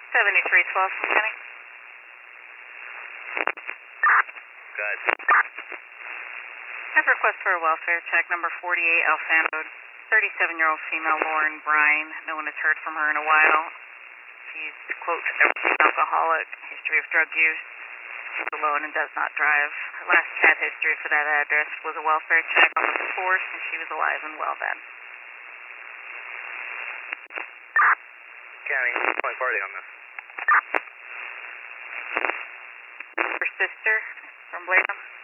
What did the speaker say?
7312 from Kenny. Good. I have a request for a welfare check, number 48 Alfano. 37-year-old female Lauren Brine. No one has heard from her in a while. She's, quote, alcoholic, history of drug use. She's alone and does not drive. Her last chat history for that address was a welfare check on the 4th, and she was alive and well then. County, point party on this. Her sister from Bladen.